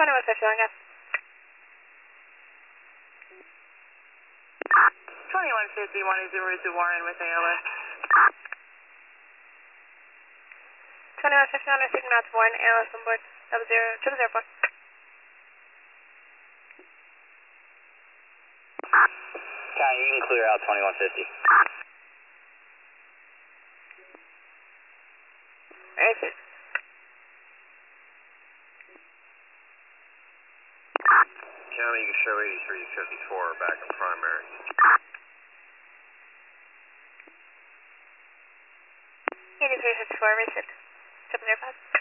2150 on gas. 2150, 10 Warren with ALS. 2150 on our signal to Warren, ALS on board, 0004. Kai, you can clear out 2150. Alright, sir. County, you can show 8354 back in primary. 8354, received. 705.